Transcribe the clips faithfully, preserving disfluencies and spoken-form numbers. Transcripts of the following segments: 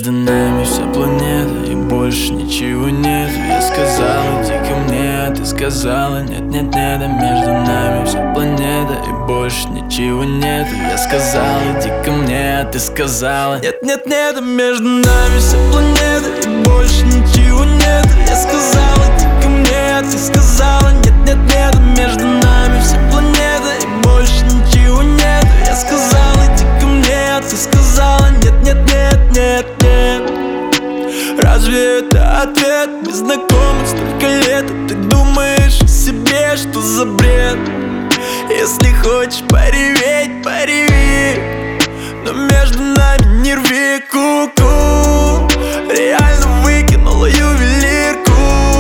между нами вся планета, и больше ничего нет. Я сказала, иди ко мне, а ты сказала, нет, нет, нет. А между нами вся планета, и больше ничего нет. Я сказала, иди ко мне, а ты сказала, нет, нет, нет. А между нами вся планета, и больше ничего нет. Я сказала, иди ко мне, а ты сказала, нет, нет, нет. А между нами вся планета, и больше ничего нет. Я сказала, иди ко мне, а ты сказала, нет, нет, нет, нет, нет. Разве это ответ? Мы знакомы столько лет, а ты думаешь о себе, что за бред? Если хочешь пореветь, пореви, но между нами не рви, ку-ку. Реально выкинула ювелирку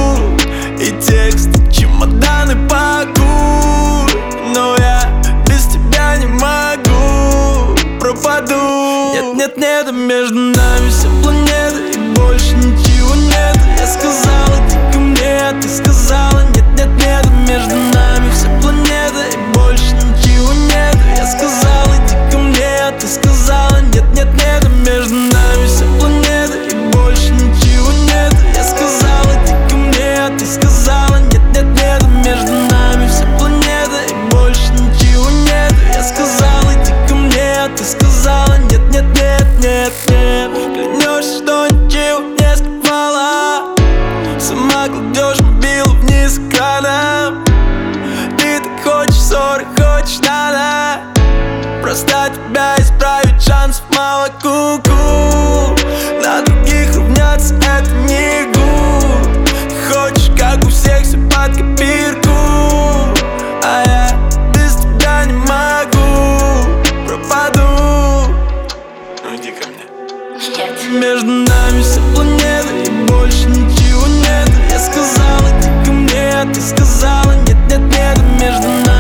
и текст, чемоданы пакуй. Но я без тебя не могу, пропаду. Нет, нет, нет, а между нами вся планета, и больше ничего нет. Я сказала, иди ко мне, а ты сказала, нет, нет, нет. А между нами вся планета, и больше ничего нет. Я сказала, иди ко мне, а ты сказала, нет, нет, нет. А между нами вся планета, и больше ничего нет. Я сказала, иди ко мне, а ты сказала, нет, нет, нет. А между нами вся планета, и больше ничего нет. Я сказала, иди ко мне, а ты сказала, нет, нет, нет, нет, нет. Клянешься, что ничего не скрывала, сама кладешь мобилу вниз экраном. Ты так хочешь ссоры, хочешь надо, просто тебя исправить шансов мало, ку-ку. На других равняться это не гуд. Ты хочешь, как у всех, все под копирку, а я без тебя не могу, пропаду. Ну иди ко мне. Нет. Между нами вся планета, и больше ничего нет. Я сказала, иди ко мне, а ты сказала, нет, нет, нет. А между нами